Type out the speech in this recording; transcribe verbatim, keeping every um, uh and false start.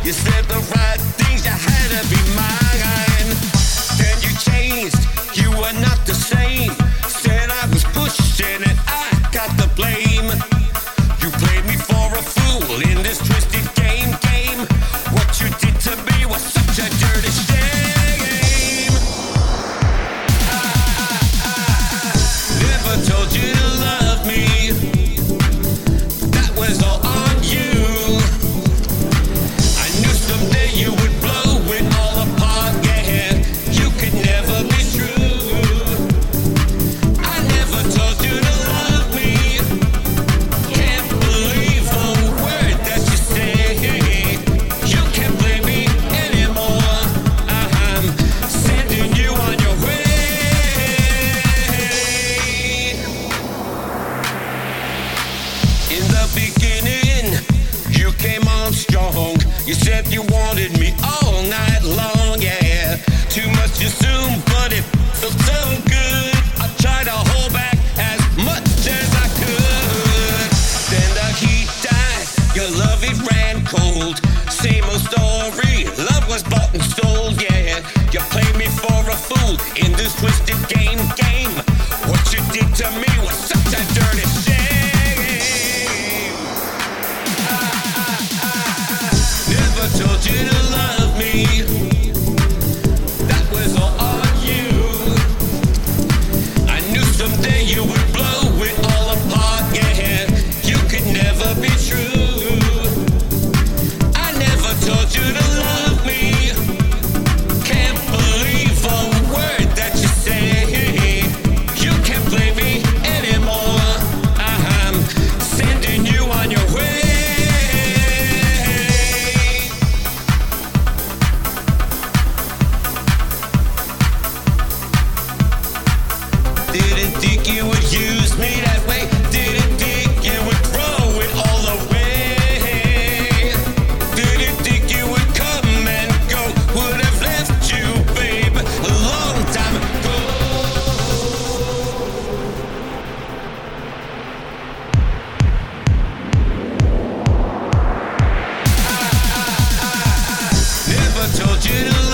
You said the right things, you had to be mine. Then you changed, you were not the same. Said I was pushing it, I got the blame. You played me for a fool in this twisted game, game. What you did to me was such a dirty shame. I, I, I never told you to love me. That was all on you. I knew someday you would blow it all apart, yeah. You could never be true. I never told you to love me. Can't believe a word that you say. You can't blame me anymore. I'm sending you on your way. In the beginning, you came on strong. You said you wanted me all night long, yeah. Too much too soon, but it felt so good. I tried to hold back as much as I could. Then the heat died, your love it ran cold. Same old story, love was bought and sold, yeah. You played me for a fool in this twisted game, game. What you did to me was such a dirty shame. I, I, I never told you to love me. That was all on you. I knew someday you would blow it all apart, yeah. You could never be true. I never told you to love me. Can't believe a word that you say. You can't blame me anymore. I'm sending you on your way. Didn't think you would use me that way. Didn't think you would throw it all away. Didn't think you would come and go. Would have left you, babe, a long time ago. I, I, I never told you to